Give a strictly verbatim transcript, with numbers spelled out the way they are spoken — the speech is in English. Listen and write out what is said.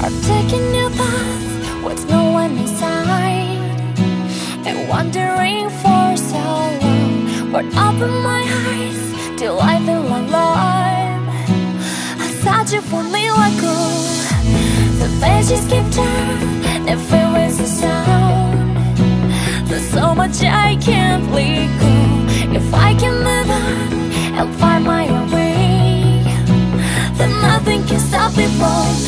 I've taken your path with no one inside, and wandering for so long, but open my eyes till I feel alive. I thought you would me let go. The pages keep turning, never is the sound. There's so much I can't let go. If I can move on and find my own way, then nothing can stop me from